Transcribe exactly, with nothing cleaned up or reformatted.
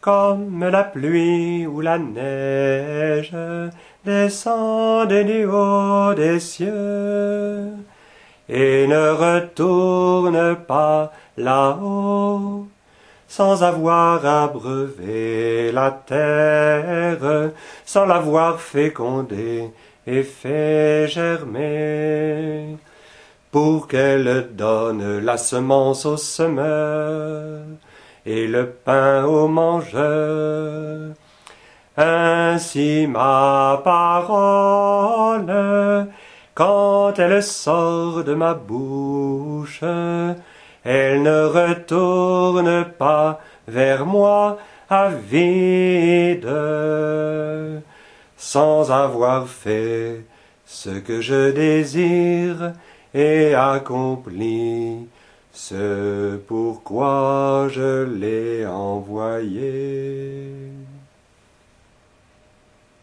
comme la pluie ou la neige descendent du haut des cieux et ne retourne pas là-haut sans avoir abreuvé la terre, sans l'avoir fécondée et fait germer, pour qu'elle donne la semence au semeur et le pain au mangeur. Ainsi ma parole, quand elle sort de ma bouche, elle ne retourne pas vers moi à vide, sans avoir fait ce que je désire et accompli ce pourquoi je l'ai envoyé.